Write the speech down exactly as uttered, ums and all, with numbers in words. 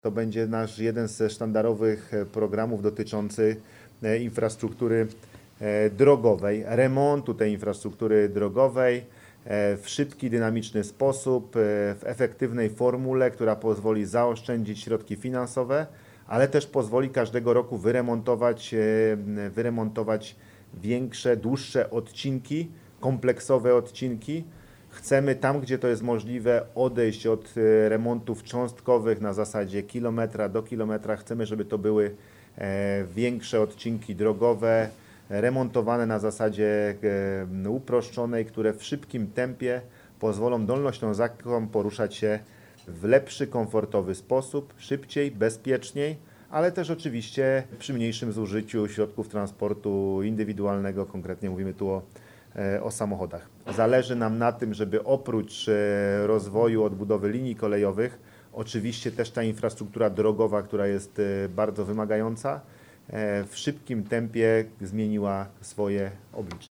To będzie nasz jeden ze sztandarowych programów dotyczący infrastruktury drogowej, remontu tej infrastruktury drogowej w szybki, dynamiczny sposób, w efektywnej formule, która pozwoli zaoszczędzić środki finansowe, ale też pozwoli każdego roku wyremontować, wyremontować większe, dłuższe odcinki, kompleksowe odcinki. Chcemy tam, gdzie to jest możliwe, odejść od remontów cząstkowych na zasadzie kilometra do kilometra. Chcemy, żeby to były większe odcinki drogowe, remontowane na zasadzie uproszczonej, które w szybkim tempie pozwolą dolnoślązakom poruszać się w lepszy, komfortowy sposób, szybciej, bezpieczniej, ale też oczywiście przy mniejszym zużyciu środków transportu indywidualnego, konkretnie mówimy tu o, o samochodach. Zależy nam na tym, żeby oprócz rozwoju, odbudowy linii kolejowych, oczywiście też ta infrastruktura drogowa, która jest bardzo wymagająca, w szybkim tempie zmieniła swoje oblicze.